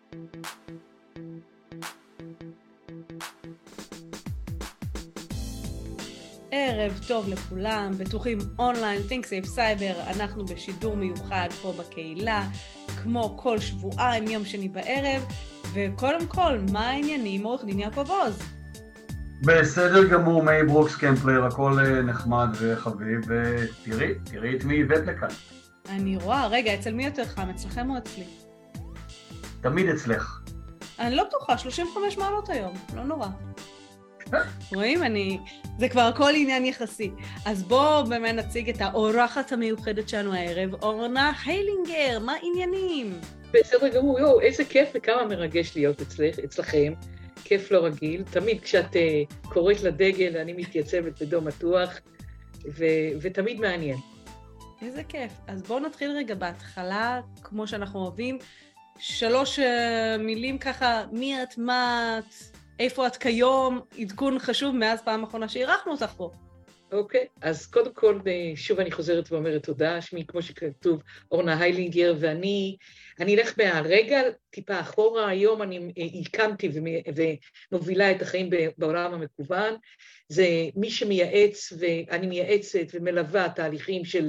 ערב טוב לכולם, בטוחים אונליין, Think Safe Cyber, אנחנו בשידור מיוחד פה בקהילה, כמו כל שבועיים, יום שני בערב, וקודם כל, מה העניינים, עורך דין יעקב עוז? בסדר גמור, מי ברוקס קמפלר, הכל נחמד וחביב, ותראי את מי הבאת לכאן. אני רואה, רגע, אצל מי יותר חם, אצלכם או אצלי? תמיד אצלך. אני לא בטוחה, 35 מעלות היום, לא נורא. רואים? זה כבר הכל עניין יחסי. אז בואו באמת נציג את האורחת המיוחדת שלנו הערב, אורנה היילינגר, מה עניינים? בסדר גמור, יואו, איזה כיף וכמה מרגש להיות אצלכם, כיף לא רגיל. תמיד כשאת קוראת לדגל אני מתייצבת בדום מתוח, ותמיד מעניין. איזה כיף. אז בואו נתחיל רגע בהתחלה, כמו שאנחנו אוהבים, 3 מילים ככה, מי את, מה את, איפה את כיום, עדכון חשוב מאז פעם האחרונה שהירחנו אותך פה. אוקיי, אז קודם כל, שוב אני חוזרת ואומרת תודה, שמי כמו שכתוב אורנה היילינגר, ואני אלך מהרגע טיפה אחורה, היום אני הקמתי ומובילה את החיים בעולם המקוון, זה מי שמייעץ, ואני מייעצת ומלווה תהליכים של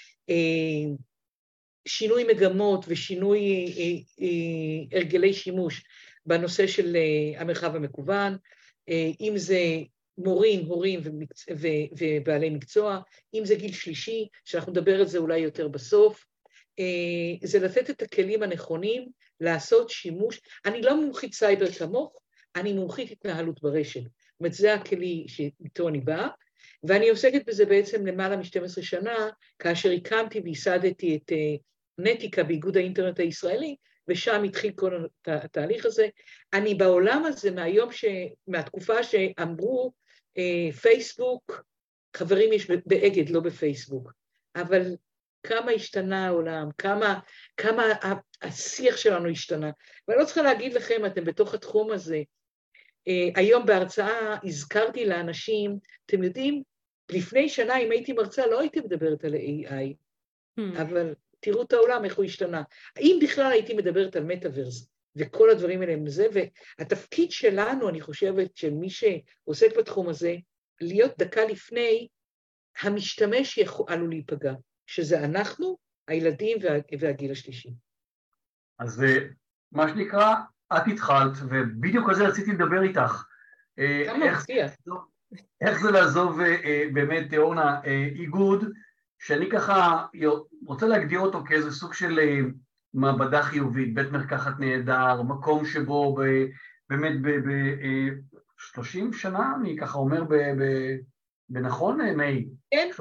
שינוי מגמות ושינוי הרגלי שימוש בנושא של המרחב המקוון, אם זה מורים, הורים ובעלי מקצוע, אם זה גיל שלישי, שאנחנו נדבר על זה אולי יותר בסוף, זה לתת את הכלים הנכונים, לעשות שימוש. אני לא מומחית סייבר כמוך, אני מומחית התנהלות ברשת. זאת אומרת, זה הכלי שאיתו אני באה, ואני עוסקת בזה בעצם למעלה מ-12 שנה, כאשר הקמתי וייסדתי את נטיקה באיגוד האינטרנט הישראלי, ושם התחיל כל התהליך הזה. אני בעולם הזה מהתקופה שאמרו פייסבוק, חברים יש באגד, לא בפייסבוק, אבל כמה השתנה העולם, כמה השיח שלנו השתנה. ואני לא צריכה להגיד לכם, אתם בתוך התחום הזה, היום בהרצאה הזכרתי לאנשים, אתם יודעים, לפני שנה אם הייתי מרצה לא הייתי מדברת על AI, אבל תראו את העולם, איך הוא השתנה. האם בכלל הייתי מדברת על מטאברס, וכל הדברים האלה הם זה, והתפקיד שלנו, אני חושבת, של מי שעוסק בתחום הזה, להיות דקה לפני, המשתמש עלול להיפגע, שזה אנחנו, הילדים והגיל השלישי. אז מה שנקרא, את התחלת, ובדיוק על זה רציתי לדבר איתך. איך זה לעזוב באמת, אורנה, איגוד, שאני ככה רוצה להגדיר אותו כאיזה סוג של מעבדה חיובית, בית מרקחת נהדר, מקום שבו באמת ב-30 שנה, אני ככה אומר בנכון, מי? כן,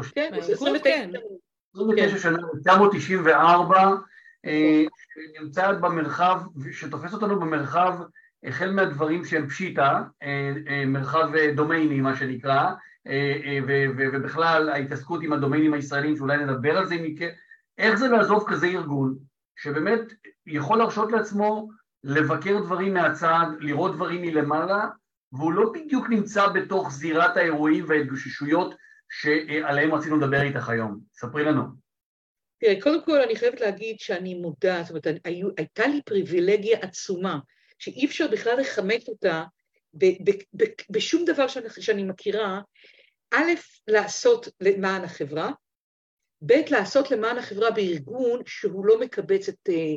29 שנה, 1994, נמצא במרחב, שתופס אותנו במרחב, החל מהדברים שהם פשיטה, מרחב דומייני מה שנקרא, ובכלל ההתעסקות עם הדומיינים הישראלים, שאולי נדבר על זה, איך זה לעזוב כזה ארגון, שבאמת יכול להרשות לעצמו לבקר דברים מהצד, לראות דברים מלמעלה, והוא לא בדיוק נמצא בתוך זירת האירועים וההתגוששויות שעליהם רצינו לדבר איתך היום. ספרי לנו. תראה, קודם כל אני חייבת להגיד שאני מודעת, זאת אומרת, הייתה לי פריבילגיה עצומה, שאי אפשר בכלל לחמת אותה בשום דבר שאני מכירה, א', לעשות למען החברה, ב', לעשות למען החברה בארגון שהוא לא מקבץ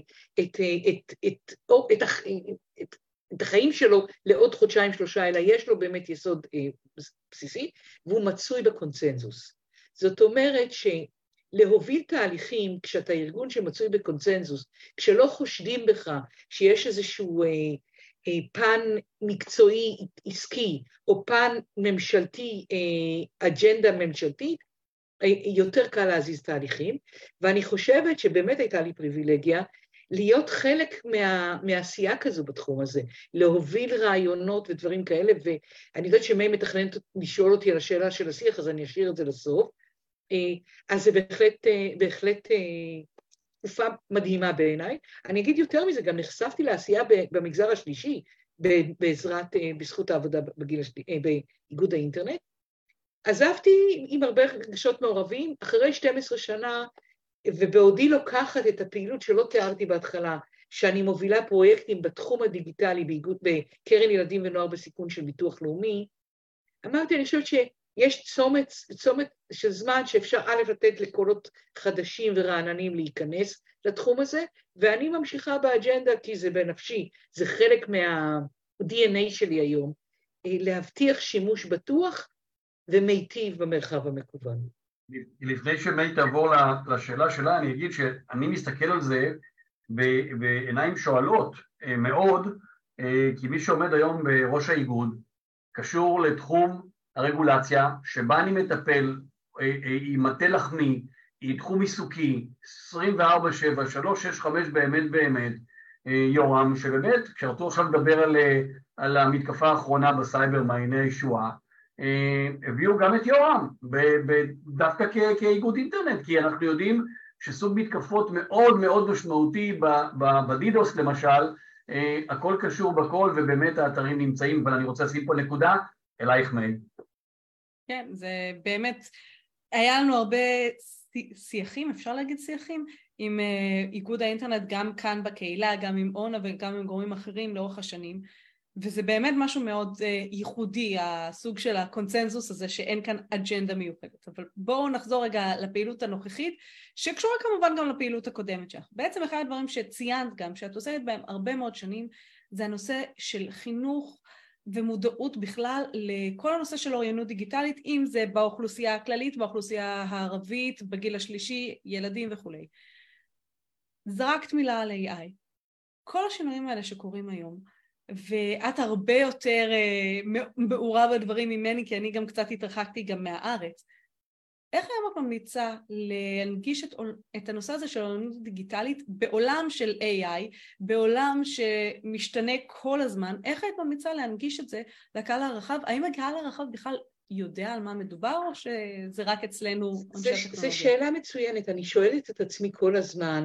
את החיים שלו לעוד חודשיים-3, אלא יש לו באמת יסוד בסיסי, והוא מצוי בקונצנזוס. זאת אומרת שלהוביל תהליכים כשאתה ארגון שמצוי בקונצנזוס, כשלא חושדים בך שיש איזשהו פן מקצועי עסקי, או פן ממשלתי, אג'נדה ממשלתית, יותר קל להזיז תהליכים, ואני חושבת שבאמת הייתה לי פריבילגיה, להיות חלק מהעשייה כזו בתחום הזה, להוביל רעיונות ודברים כאלה, ואני יודעת שמי מתכננת לשאול אותי על השאלה של השיח, אז אני אשאיר את זה לסוף, אז זה בהחלט תקופה מדהימה בעיניי. אני אגיד יותר מזה, גם לעשייה במגזר השלישי, בזכות העבודה באיגוד האינטרנט. עזבתי עם הרבה רגשות מעורבים, אחרי 12 שנה, ובעודי לוקחת את הפעילות שלא תיארתי בהתחלה, שאני מובילה פרויקטים בתחום הדיגיטלי בקרן ילדים ונוער בסיכון של ביטוח לאומי, אמרתי, אני חושבת שיש צומת של זמן שאפשר לתת לקולות חדשים ורעננים להיכנס לתחום הזה, ואני ממשיכה באג'נדה כי זה בנפשי, זה חלק מה-DNA שלי היום, להבטיח שימוש בטוח ומיטיב במרחב המקוון. לפני שמי תעבור לשאלה שלה, אני אגיד שאני מסתכל על זה בעיניים שואלות מאוד, כי מי שעומד היום בראש האיגוד, קשור לתחום הרגולציה, שבה אני מטפל, היא מטה לחמי, היא תחום עיסוקי, 24/7, 365 באמת, יורם, שבאמת, כשרצו עכשיו לדבר על המתקפה האחרונה בסייבר מעייני הישועה, הביאו גם את יורם, דווקא כאיגוד אינטרנט, כי אנחנו יודעים שסוג מתקפות מאוד מאוד משמעותי בדידוס למשל, הכל קשור בכל ובאמת האתרים נמצאים, אבל אני רוצה לשים פה נקודה, אלייך מי. כן, זה באמת, היה לנו הרבה שיחים, אפשר להגיד שיחים, עם איגוד האינטרנט, גם כאן בקהילה, גם עם אונה וגם עם גורמים אחרים לאורך השנים, וזה באמת משהו מאוד ייחודי, הסוג של הקונצנזוס הזה שאין כאן אג'נדה מיוחדת. אבל בואו נחזור רגע לפעילות הנוכחית, שקשורה כמובן גם לפעילות הקודמת שלך. בעצם אחד הדברים שציינת גם, שאת עוסקת בהם הרבה מאוד שנים, זה הנושא של חינוך ומודעות בכלל לכל הנושא של אוריינות דיגיטלית, אם זה באוכלוסייה הכללית, באוכלוסייה הערבית, בגיל השלישי, ילדים וכו'. זרקת מילה על AI. כל השינויים האלה שקורים היום, ואת הרבה יותר מעורה בדברים ממני, כי אני גם קצת התרחקתי גם מהארץ. איך היום את ממליצה להנגיש את הנושא הזה של אוריינות דיגיטלית בעולם של AI, בעולם שמשתנה כל הזמן? איך את ממליצה להנגיש את זה לקהל הרחב? האם הקהל הרחב בכלל יודע על מה מדובר, או שזה רק אצלנו אנשי הטכנולוגיה? זו שאלה מצוינת. אני שואלת את עצמי כל הזמן,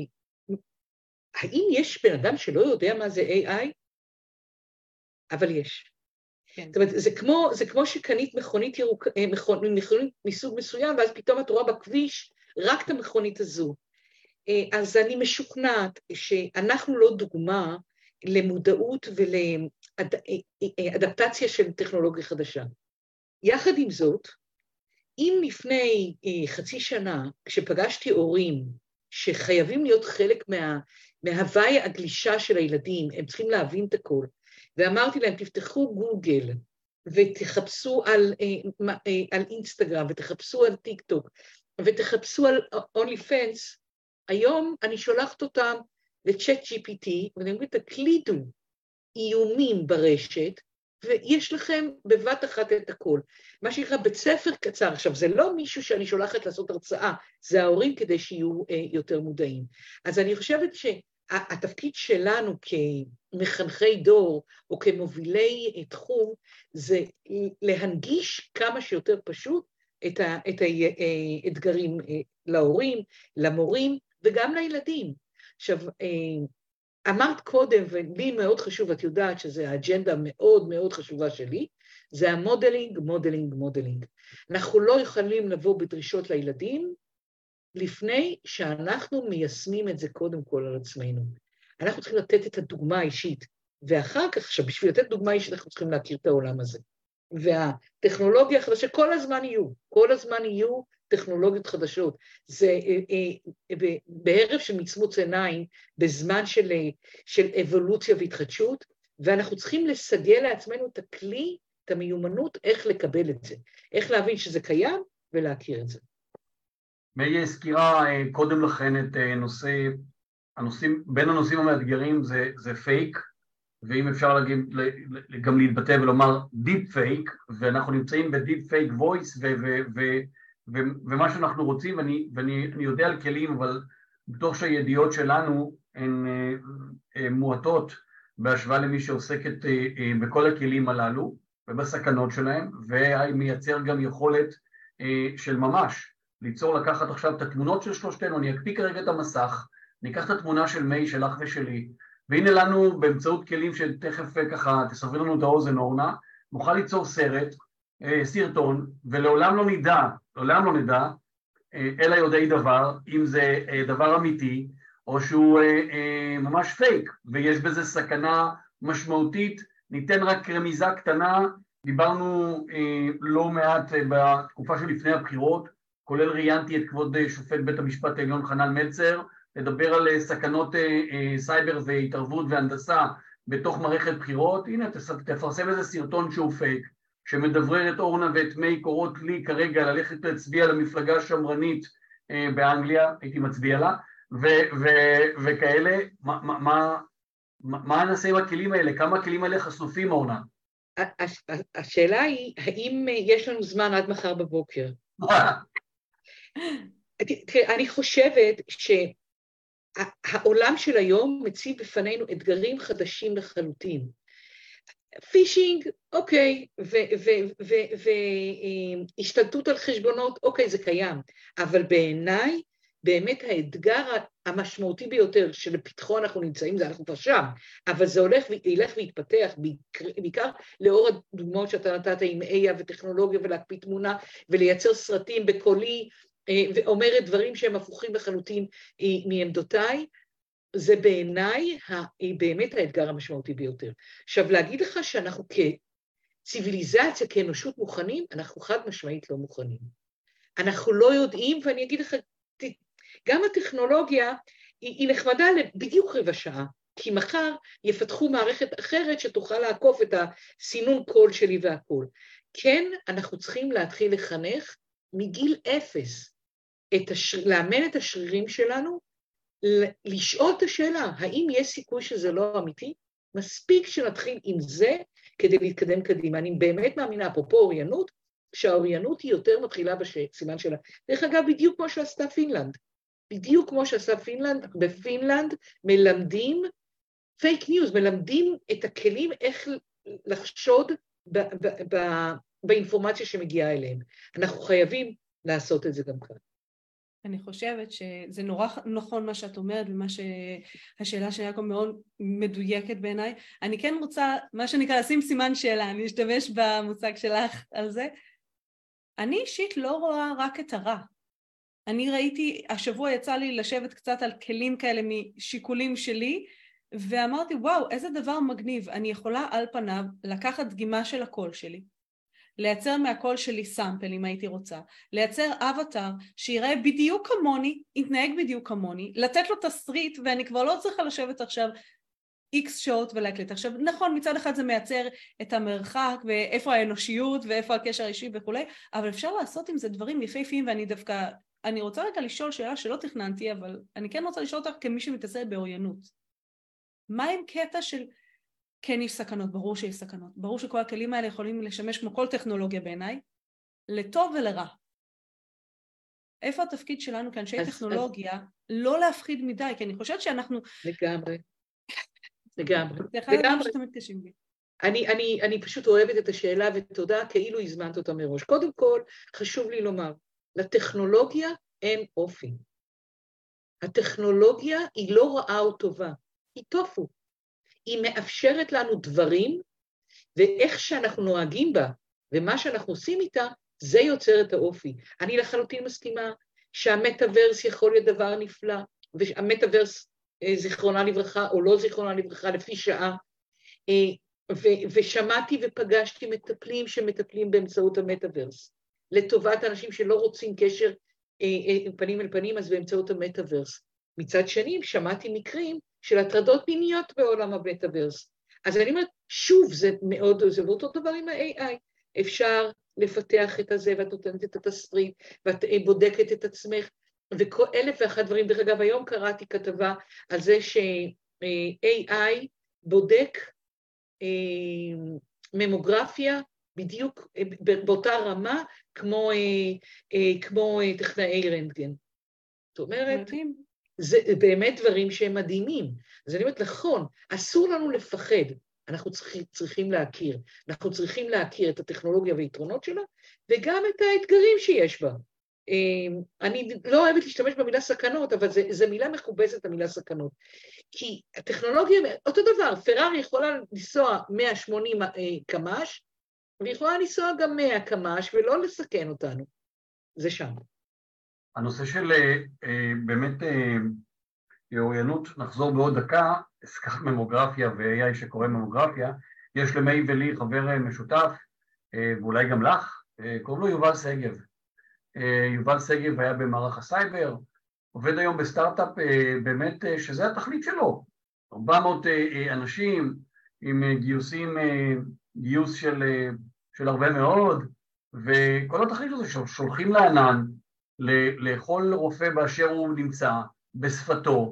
האם יש בן אדם שלא יודע מה זה AI? אבל יש. כן. זאת אומרת, זה כמו שקנית מכונית מסוג מסוים, ואז פתאום את רואה בכביש רק את המכונית הזו. אז אני משוכנעת שאנחנו לא דוגמה למודעות ולאדפטציה של טכנולוגיה חדשה. יחד עם זאת, אם לפני חצי שנה, כשפגשתי הורים שחייבים להיות חלק מההוויה הגלישה של הילדים, הם צריכים להבין את הכל, ואמרתי להם, תפתחו גוגל, ותחפשו על אינסטגרם, ותחפשו על טיק טוק, ותחפשו על OnlyFans, היום אני שולחת אותם לצ'אט GPT, ואני אומרת, תקלידו איומים ברשת, ויש לכם בבת אחת את הכל. מה שנקרא בית ספר קצר, עכשיו זה לא מישהו שאני שולחת לעשות הרצאה, זה ההורים כדי שיהיו יותר מודעים. אז אני חושבת שהתפקיד שלנו כמחנכי דור, או כמובילי תחום, זה להנגיש כמה שיותר פשוט את האתגרים להורים, למורים, וגם לילדים. עכשיו, אמרת קודם, ולי מאוד חשוב, את יודעת שזה האג'נדה מאוד מאוד חשובה שלי, זה המודלינג, מודלינג, מודלינג. אנחנו לא יכולים לבוא בדרישות לילדים, לפני שאנחנו מיישמים את זה קודם כל על עצמנו. אנחנו צריכים לתת את הדוגמה האישית, ואחר כך, עכשיו, בשביל לתת דוגמה אישית, אנחנו צריכים להכיר את העולם הזה. והטכנולוגיה החדשה, כל הזמן יהיו טכנולוגיות חדשות. זה בערב של מצמוץ עיניים, בזמן של אבולוציה והתחדשות, ואנחנו צריכים לסגל לעצמנו את הכלי, את המיומנות, איך לקבל את זה, איך להבין שזה קיים ולהכיר את זה. מי הזכירה קודם לכן את בין הנושאים המאתגרים זה פייק, ואם אפשר גם להתבטא ולומר דיפ פייק, ואנחנו נמצאים בדיפ פייק וויס, ומה שאנחנו רוצים, ואני יודע על כלים, אבל בתוך שהידיעות שלנו הן מועטות בהשוואה למי שעוסקת בכל הכלים הללו, ובסכנות שלהם, ומייצר גם יכולת של ממש, לקחת עכשיו את התמונות של שלושתנו, אני אקפיא כרגע את המסך, ניקח את התמונה של מי, שלך ושלי, והנה לנו באמצעות כלים שתכף ככה תסבר לנו את האוזן אורנה, נוכל ליצור סרטון, ולעולם לא נדע, אלא יודעי דבר, אם זה דבר אמיתי, או שהוא ממש פייק, ויש בזה סכנה משמעותית. ניתן רק רמיזה קטנה, דיברנו לא מעט בתקופה שלפני הבחירות, כולל ראיינתי את כבוד שופט בית המשפט העליון חנן מלצר, לדבר על סכנות סייבר והתערבות והנדסה בתוך מערכת בחירות. הנה, תפרסם איזה סרטון שהוא פייק, שמדברר את אורנה ואת מי, קורות לי כרגע ללכת להצביע למפלגה השמרנית באנגליה, הייתי מצביע לה, וכאלה. מה נעשה עם הכלים האלה? כמה הכלים האלה חשופים, אורנה? השאלה היא, האם יש לנו זמן עד מחר בבוקר? אני חושבת שהעולם של היום מציב בפנינו אתגרים חדשים לחלוטין. פישינג, אוקיי, והשתלטות על חשבונות, אוקיי, זה קיים, אבל בעיניי, באמת האתגר המשמעותי ביותר שלפתחו אנחנו נמצאים, זה אנחנו כבר שם, אבל זה ילך ויתפתח, בעיקר לאור הדוגמאות שאתה נתת עם AI וטכנולוגיה ולהקפיא תמונה ולייצר סרטים בקולי, ואומרת דברים שהם הפוכים לחלוטין מעמדותיי, זה בעיניי באמת האתגר המשמעותי ביותר. עכשיו, להגיד לך שאנחנו כציביליזציה, כאנושות מוכנים, אנחנו חד משמעית לא מוכנים. אנחנו לא יודעים, ואני אגיד לך, גם הטכנולוגיה היא נחמדה בדיוק רבע שעה, כי מחר יפתחו מערכת אחרת שתוכל לעקוף את הסינון קול שלי והכל. כן, אנחנו צריכים להתחיל לחנך מגיל 0, לאמן את השרירים שלנו, לשאול את השאלה, האם יש סיכוי שזה לא אמיתי? מספיק שנתחיל עם זה כדי להתקדם קדימה. אני באמת מאמינה, אפרופו אוריינות, שהאוריינות היא יותר מתחילה בסימן שלה. דרך אגב, בדיוק כמו שעשתה פינלנד. בדיוק כמו שעשה פינלנד, בפינלנד מלמדים פייק ניוז, מלמדים את הכלים איך לחשוד באינפורמציה שמגיעה אליהם. אנחנו חייבים לעשות את זה גם כאן. אני חושבת שזה נורא נכון מה שאת אומרת, ומה שהשאלה שלי היה מאוד מדויקת בעיניי. אני כן רוצה, מה שנקרא, לשים סימן שאלה, אני אשתמש במושג שלך על זה. אני אישית לא רואה רק את הרע. אני ראיתי, השבוע יצא לי לשבת קצת על כלים כאלה משיקולים שלי, ואמרתי, וואו, איזה דבר מגניב. אני יכולה על פניו לקחת דגימה של הקול שלי, לייצר מהקול שלי סאמפל אם הייתי רוצה, לייצר אבטר שיראה בדיוק כמוני, יתנהג בדיוק כמוני, לתת לו תסריט, ואני כבר לא צריכה לשבת עכשיו X שעות ולהקליט. עכשיו, נכון, מצד אחד זה מייצר את המרחק, ואיפה האנושיות, ואיפה הקשר האישי וכו', אבל אפשר לעשות עם זה דברים יפהפיים, ואני דווקא, אני רוצה רגע לשאול שאלה שלא תכננתי, אבל אני כן רוצה לשאול אותך כמי שמתעסק באוריינות. מה עם קטע של כן יש סכנות? ברור שיש סכנות. ברור שכל הכלים האלה יכולים לשמש כמו כל טכנולוגיה בעיניי, לטוב ולרע. איפה התפקיד שלנו כאנשי טכנולוגיה? לא להפחיד מדי, כי אני חושבת שאנחנו... לגמרי. זה אחד הדברים שתמיד קשים לי. אני פשוט אוהבת את השאלה, ותודה כאילו הזמנת אותה מראש. קודם כל, חשוב לי לומר, לטכנולוגיה אין אופי. הטכנולוגיה היא לא רעה או טובה, היא טופו. היא מאפשרת לנו דברים, ואיך שאנחנו נוהגים בה, ומה שאנחנו עושים איתה, זה יוצר את האופי. אני לחלוטין מסכימה שהמטאברס יכול להיות דבר נפלא, והמטאברס זיכרונה לברכה או לא זיכרונה לברכה לפי שעה, ושמעתי ופגשתי מטפלים שמטפלים באמצעות המטאברס, לטובת אנשים שלא רוצים קשר פנים אל פנים, אז באמצעות המטאברס. מצד שני, שמעתי מקרים של הטרדות מיניות בעולם המטאברס. אז אני אומרת, שוב, זה מאוד, זה אותו דבר עם ה-AI. אפשר לפתח את הזה, ואת נותנת את התסריט, ואת בודקת את עצמך, וכל 1,001 דברים. דרך אגב, היום קראתי כתבה על זה ש-AI בודק ממוגרפיה בדיוק באותה רמה כמו טכנאי רנטגן. זאת אומרת, זה באמת דברים שהם מדהימים. אז אני אומרת, נכון, אסור לנו לפחד, אנחנו צריכים להכיר. אנחנו צריכים להכיר את הטכנולוגיה והיתרונות שלה, וגם את האתגרים שיש בה. אני לא אוהבת להשתמש במילה סכנות, אבל זו מילה מכובסת, המילה סכנות. כי הטכנולוגיה, אותו דבר, פרארי יכולה לנסוע 180 קמ"ש, ויכולה לנסוע גם 100 קמ"ש, ולא לסכן אותנו. זה שם. הנושא של באמת אוריינות, נחזור בעוד דקה, הזכרת ממוגרפיה ו-AI שקורא ממוגרפיה, יש למי ולי חבר משותף, ואולי גם לך, קוראים לו יובל סגב. יובל סגב היה במערך הסייבר, עובד היום בסטארט-אפ באמת שזה התכלית שלו. 400 אנשים עם גיוס של הרבה מאוד, וכל התכלית הזה שולחים לענן, לכל רופא באשר הוא נמצא, בשפתו,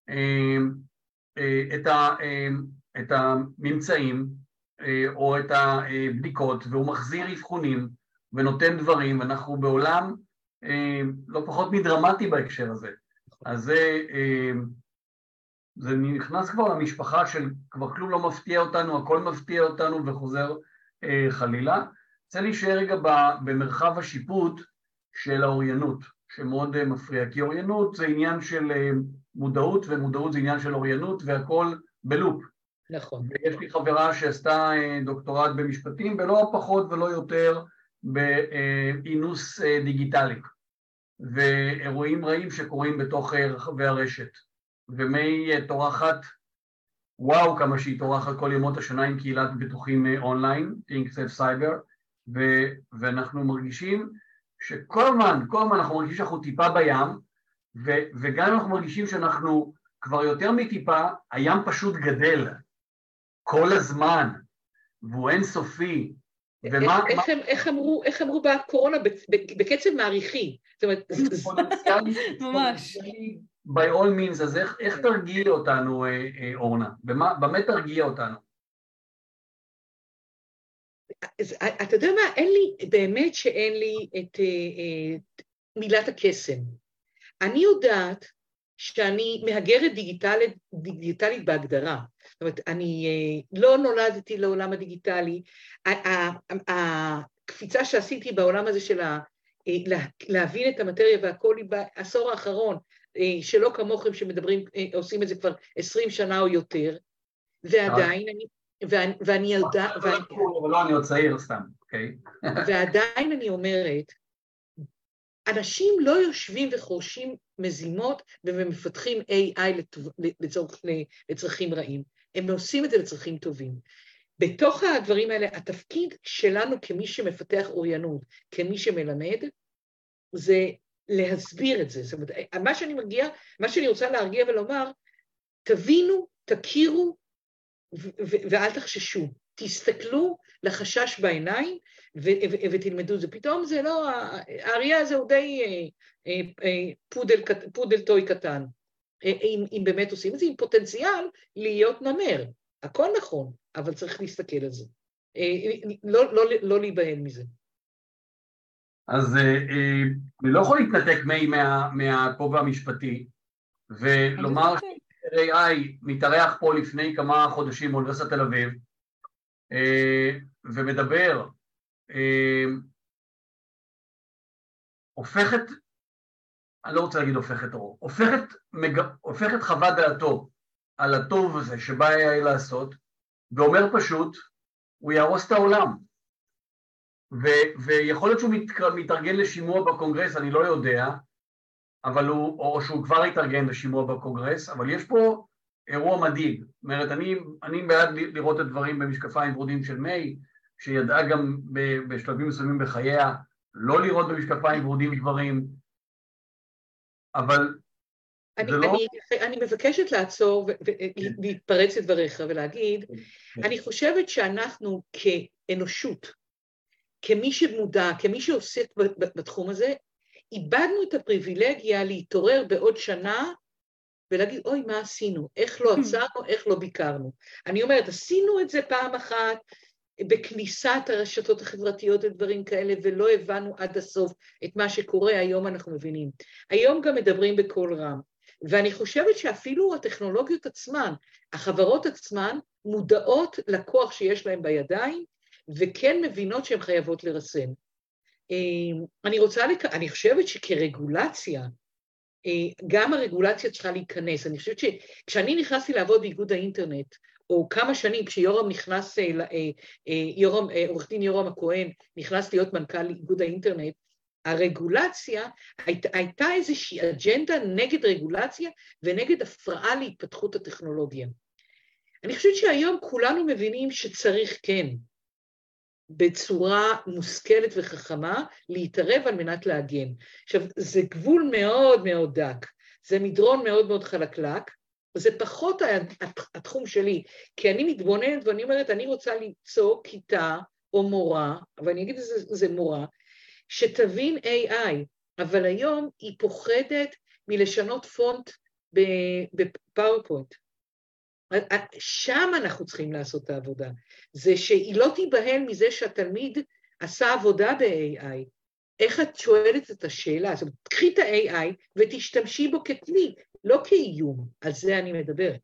את הממצאים או את הבדיקות, והוא מחזיר אבחונים ונותן דברים, אנחנו בעולם לא פחות מדרמטי בהקשר הזה. אז זה נכנס כבר למשפחה של כבר כלום לא מפתיע אותנו, הכל מפתיע אותנו וחוזר חלילה. רוצה להישאר רגע במרחב השיפוט של האוריינות, שמאוד מפריע, כי אוריינות זה עניין של מודעות, ומודעות זה עניין של אוריינות, והכל בלופ. נכון. ויש לי חברה שעשתה דוקטורט במשפטים, ולא פחות ולא יותר באינוס דיגיטלי, ואירועים רעים שקורים בתוך רחבי הרשת. ומי טורחת, וואו כמה שהיא טורחת כל ימות השנה עם קהילת בטוחים אונליין, Think Safe Cyber, ואנחנו מרגישים שכל הזמן אנחנו מרגישים שאנחנו טיפה בים, וגם אנחנו מרגישים שאנחנו כבר יותר מטיפה, הים פשוט גדל, כל הזמן, והוא אינסופי. איך אמרו בקורונה? בקצב מעריכי. זאת אומרת, ממש. by all means, אז איך תרגיע אותנו, אורנה? במה תרגיע אותנו? אתה יודע מה, באמת שאין לי את מילת הקסם. אני יודעת שאני מהגרת דיגיטלית בהגדרה. זאת אומרת, אני לא נולדתי לעולם הדיגיטלי. הקפיצה שעשיתי בעולם הזה של להבין את המטריה והכל היא בעשור האחרון, שלא כמוכם שמדברים, עושים את זה כבר 20 שנה או יותר, ועדיין ואני יודעת, לא, אני עוד צעיר סתם, אוקיי. ועדיין אני אומרת, אנשים לא יושבים וחורשים מזימות ומפתחים AI לצרכים רעים, הם עושים את זה לצרכים טובים. בתוך הדברים האלה, התפקיד שלנו כמי שמפתח אוריינות, כמי שמלמד, זה להסביר את זה. זאת אומרת, מה שאני רוצה להרגיע ולומר, תבינו, תכירו, ואל תחששו. תסתכלו לחשש בעיניים ותלמדו את זה. פתאום זה לא, האריה הזה הוא די פודל טוי קטן. אם באמת עושים את זה, עם פוטנציאל להיות נמר. הכל נכון, אבל צריך להסתכל על זה. לא להיבהל מזה. אז אני לא יכול להתנתק מהכובע המשפטי, ולומר ש-AI מתארח פה לפני כמה חודשים באוניברסיטת תל אביב, ומדבר, הופכת, אני לא רוצה להגיד הופכת אור, הופכת חוות דעתו על הטוב הזה שבא היה לעשות, ואומר פשוט, הוא יהרוס את העולם. ויכול להיות שהוא מתארגן לשימוע בקונגרס, אני לא יודע, אבל או שהוא כבר התארגן לשימוע בקונגרס, אבל יש פה אירוע מדאיג. זאת אומרת, אני בעד לראות את הדברים במשקפיים ורודים של מי, שידעה גם בשלבים מסוימים בחייה, לא לראות במשקפיים ורודים דברים, אבל אני מבקשת לעצור ולהתפרץ את דבריך ולהגיד, אני חושבת שאנחנו כאנושות, כמי שמודע, כמי שעוסק בתחום הזה, איבדנו את הפריבילגיה להתעורר בעוד שנה, ולהגיד, אוי, מה עשינו? איך לא עצרנו, איך לא ביקרנו? אני אומרת, עשינו את זה פעם אחת, בכניסת הרשתות החברתיות ודברים כאלה, ולא הבנו עד הסוף את מה שקורה, היום אנחנו מבינים. היום גם מדברים בקול רם, ואני חושבת שאפילו הטכנולוגיות עצמן, החברות עצמן, מודעות לכוח שיש להם בידיים, וכן מבינות שהן חייבות לרסן. אני חושבת שכרגולציה, גם הרגולציה צריכה להיכנס. אני חושבת שכשאני נכנסתי לעבוד באיגוד האינטרנט, או כמה שנים, כשיורם נכנס, עורך דין יורם הכהן, נכנס להיות מנכ"ל איגוד האינטרנט, הרגולציה, הייתה איזושהי אג'נדה נגד רגולציה ונגד הפרעה להתפתחות הטכנולוגיה. אני חושבת שהיום כולנו מבינים שצריך כן, בצורה מושכלת וחכמה, להתערב על מנת להגן. עכשיו, זה גבול מאוד מאוד דק, זה מדרון מאוד מאוד חלקלק, זה פחות התחום שלי, כי אני מתבוננת ואני אומרת, אני רוצה ליצור כיתה או מורה, אבל אני אגיד זה מורה, שתבין AI, אבל היום היא פוחדת מלשנות פונט בפאורפוינט. שם אנחנו צריכים לעשות את העבודה. זה שהיא לא תיבהל מזה שהתלמיד עשה עבודה ב-AI. איך את שואלת את השאלה? זאת אומרת, תקחי את ה-AI ותשתמשי בו ככלי, לא כאיום. על זה אני מדברת.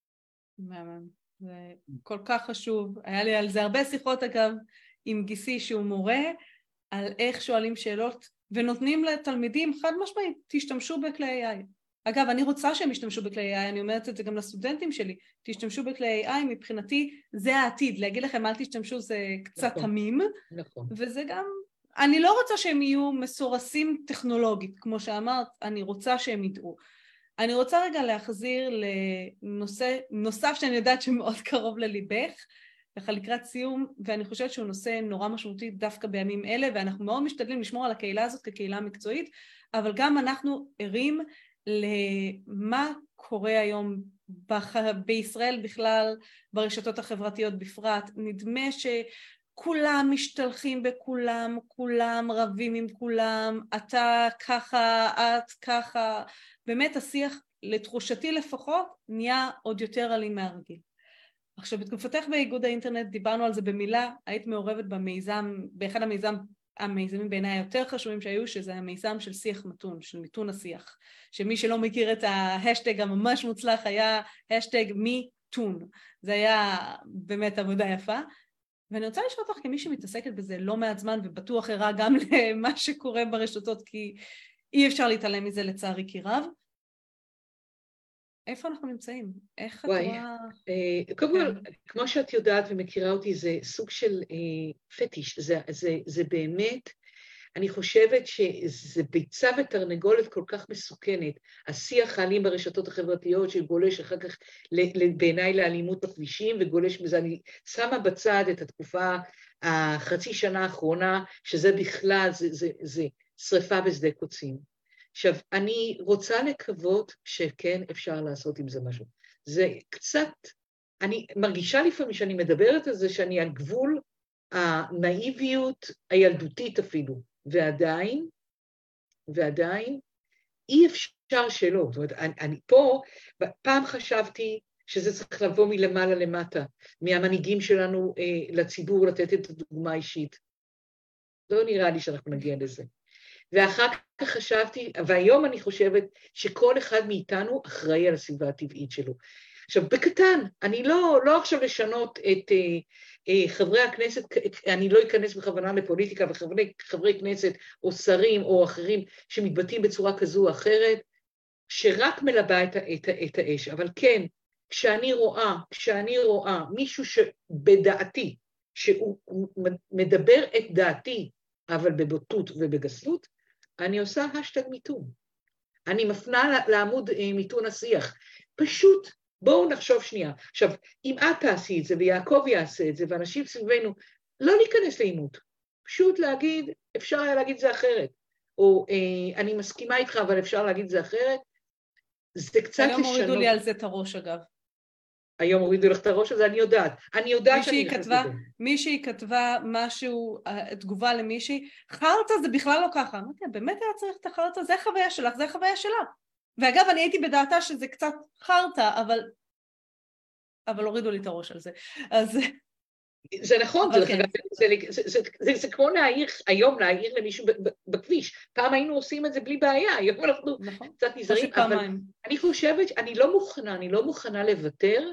זה כל כך חשוב. היה לי על זה הרבה שיחות, אגב, עם גיסי שהוא מורה, על איך שואלים שאלות, ונותנים לתלמידים חד משמעית, תשתמשו בכלי AI. אגב, אני רוצה שהם ישתמשו בכלי AI, אני אומרת את זה גם לסטודנטים שלי, תשתמשו בכלי AI, מבחינתי זה העתיד, להגיד לכם אל תשתמשו זה קצת תמים, נכון. וזה גם, אני לא רוצה שהם יהיו מסורסים טכנולוגית, כמו שאמרת, אני רוצה שהם ידעו. אני רוצה רגע להחזיר לנושא נוסף שאני יודעת שמאוד קרוב לליבך, ככה לקראת סיום, ואני חושבת שהוא נושא נורא משמעותי דווקא בימים אלה, ואנחנו מאוד משתדלים לשמור על הקהילה הזאת כקהילה מקצועית, אבל גם אנחנו ערים למה קורה היום בישראל בכלל, ברשתות החברתיות בפרט. נדמה שכולם משתלחים בכולם, כולם רבים עם כולם, אתה ככה, את ככה, באמת השיח, לתחושתי לפחות, נהיה עוד יותר אלים מהרגיל. עכשיו, בתקופתך באיגוד האינטרנט דיברנו על זה במילה, היית מעורבת במיזם, באחד המיזמים בעיניי היותר חשובים שהיו, שזה המיזם של שיח מתון, של מיתון השיח. שמי שלא מכיר את ההשטג הממש מוצלח היה השטג מיתון. זה היה באמת עבודה יפה. ואני רוצה לשאול אותך כמי שמתעסקת בזה לא מעט זמן, ובטוח ערה גם למה שקורה ברשתות, כי אי אפשר להתעלם מזה לצערי כי רב. איפה אנחנו נמצאים? איך את רואה? קודם כל, כמו שאת יודעת ומכירה אותי, זה סוג של פטיש. זה באמת, אני חושבת שזה ביצה ותרנגולת כל כך מסוכנת. השיח האלים ברשתות החברתיות שגולש אחר כך בעיניי לאלימות בכבישים, וגולש בזה, אני שמה בצד את התקופה החצי שנה האחרונה, שזה בכלל, זה שריפה בשדה קוצים. עכשיו, אני רוצה לקוות שכן אפשר לעשות עם זה משהו. זה קצת, אני מרגישה לפעמים שאני מדברת על זה, שאני על גבול הנאיביות הילדותית אפילו, ועדיין אי אפשר שלא. זאת אומרת, אני פה, פעם חשבתי שזה צריך לבוא מלמעלה למטה, מהמנהיגים שלנו לציבור לתת את הדוגמה האישית. לא נראה לי שאנחנו נגיע לזה. ואחר כך חשבתי, והיום אני חושבת שכל אחד מאיתנו אחראי על הסביבה הטבעית שלו. עכשיו, בקטן, אני לא עכשיו לשנות את חברי הכנסת, אני לא אכנס בכוונה לפוליטיקה, וחברי כנסת או שרים או אחרים שמתבטאים בצורה כזו או אחרת, שרק מלבה את האש. אבל כן, כשאני רואה מישהו שבדעתי, שהוא מדבר את דעתי, אבל בבוטות ובגסות, אני עושה השטג מיתון. אני מפנה לעמוד מיתון השיח. פשוט בואו נחשוב שנייה. עכשיו, אם את תעשי את זה ויעקב יעשה את זה, ואנשים סביבנו, לא להיכנס לעימות. פשוט להגיד, אפשר היה להגיד זה אחרת. או אני מסכימה איתך, אבל אפשר להגיד זה אחרת. זה קצת לשנות. היום הורידו לי על זה את הראש, אגב. היום הורידו לך את הראש הזה, אני יודעת שאני נכנסת לזה. מישהי כתבה משהו, תגובה למישהי, חרטה זה בכלל לא ככה. אמרתי, באמת היה צריך את החרטה, זה החוויה שלך, זה החוויה שלה. ואגב, אני הייתי בדעתה שזה קצת חרטה, אבל הורידו לי את הראש על זה. אז זה נכון, זה כמו היום להעיר למישהו בכביש. פעם היינו עושים את זה בלי בעיה, היום אנחנו קצת נזהרים, אבל אני חושבת, אני לא מוכנה לוותר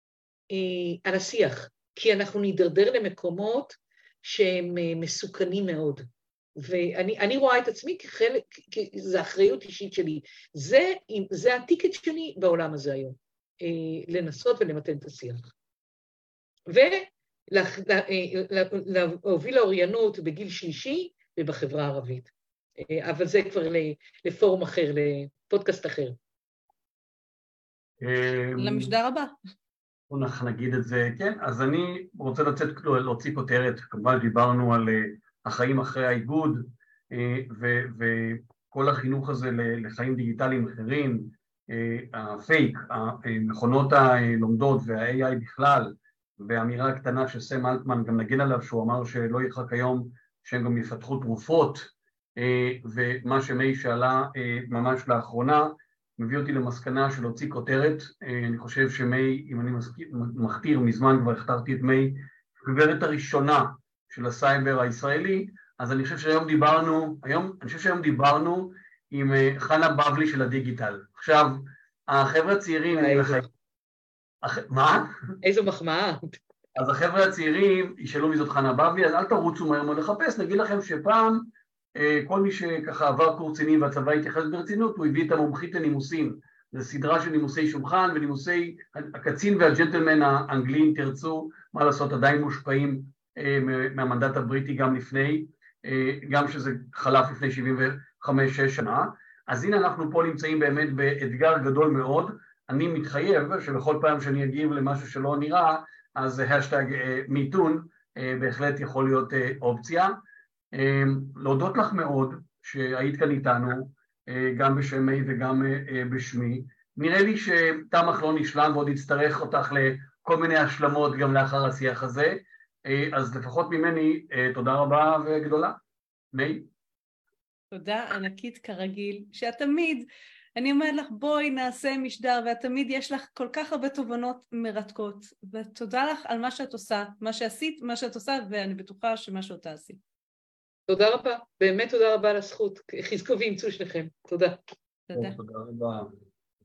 על השיח, כי אנחנו נידרדר למקומות שהם מסוכנים מאוד. ואני רואה את עצמי כחלק, זו אחריות אישית שלי. זה הטיקט שלי בעולם הזה היום, לנסות ולמתן את השיח. להוביל לאוריינות בגיל שלישי ובחברה הערבית. אבל זה כבר לפורום אחר, לפודקאסט אחר. למשדר הבא. אנחנו נגיד את זה, כן, אז אני רוצה להוציא כותרת, כמובן דיברנו על החיים אחרי האיגוד, וכל החינוך הזה לחיים דיגיטליים אחרים, הפייק, המכונות הלומדות וה-AI בכלל, והאמירה הקטנה שסם אלטמן גם נגן עליו, שהוא אמר שלא ירחק היום שהם גם יפתחו תרופות, ומה שמי שאלה ממש לאחרונה, מביא אותי למסקנה של להוציא כותרת. אני חושב שמי, אם אני מכתיר, מזמן כבר הכתרתי את מי, גברת הראשונה של הסייבר הישראלי, אז אני חושב שהיום דיברנו עם חנה בבלי של הדיגיטל. עכשיו, החבר'ה הצעירים... מה? איזו מחמאה. אז החבר'ה הצעירים ישאלו מי זאת חנה בבלי, אז אל תרוצו מהר מאוד לחפש, נגיד לכם שפעם, כל מי שככה עבר קורס קצינים והצבא התייחס ברצינות, הוא הביא את המומחית לנימוסים. זו סדרה של נימוסי שולחן ונימוסי הקצין והג'נטלמן האנגלים, תרצו, מה לעשות, עדיין מושפעים מהמנדט הבריטי גם לפני, גם שזה חלף לפני 75-6 שנה. אז הנה אנחנו פה נמצאים באמת באתגר גדול מאוד. אני מתחייב שבכל פעם שאני אגיב למשהו שלא נראה, אז השטג מיתון בהחלט יכול להיות אופציה. להודות לך מאוד שהיית כאן איתנו, גם בשם מי וגם בשמי. נראה לי שתמך לא נשלם ועוד יצטרך אותך לכל מיני השלמות גם לאחר השיח הזה, אז לפחות ממני תודה רבה וגדולה. מי? תודה ענקית כרגיל, שאת תמיד, אני אומרת לך בואי נעשה משדר, ואת תמיד יש לך כל כך הרבה תובנות מרתקות, ותודה לך על מה שאת עושה, מה שעשית, מה שאת עושה, ואני בטוחה שמה שאותה עשית. תודה רבה, באמת תודה רבה על הזכות, חזקו ואימצו שניכם, תודה. תודה. תודה רבה.